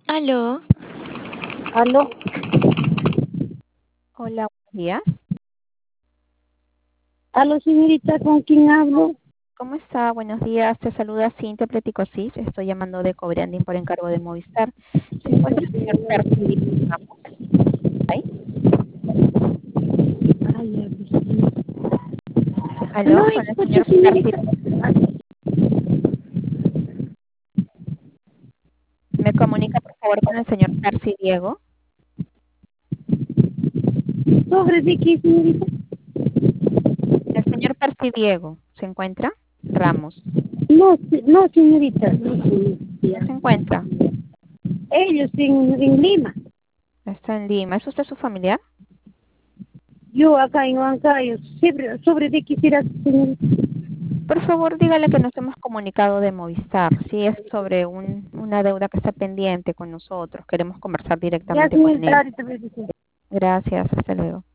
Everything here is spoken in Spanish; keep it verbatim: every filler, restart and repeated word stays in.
Aló, Aló, Hola, buenos días. aló señorita, ¿con quién hablo? ¿Cómo está? Buenos días. Te saluda Cintia Pleticosis. Estoy llamando de Cobranding por encargo de Movistar. ¿Se encuentra el señor Percy Ramos? ¿Ahí? Ay, a ver. Aló, No con el escucho señor Percy. señorita. ¿Me comunica, por favor, con el señor Percy Diego? ¿Sobre de qué señorita? El señor Percy Diego, ¿se encuentra? Ramos. No, se- no señorita. No, ¿No señorita. se encuentra? Ellos en, en Lima, Está en Lima. ¿Es usted su familiar? yo acá en Huancayo. Sobre, sobre de qué será señorita. Por favor, dígale que nos hemos comunicado de Movistar. Si es sobre un- una deuda que está pendiente con nosotros, queremos conversar Ya directamente con señorita, él. ahorita voy a decir. Gracias, hasta luego.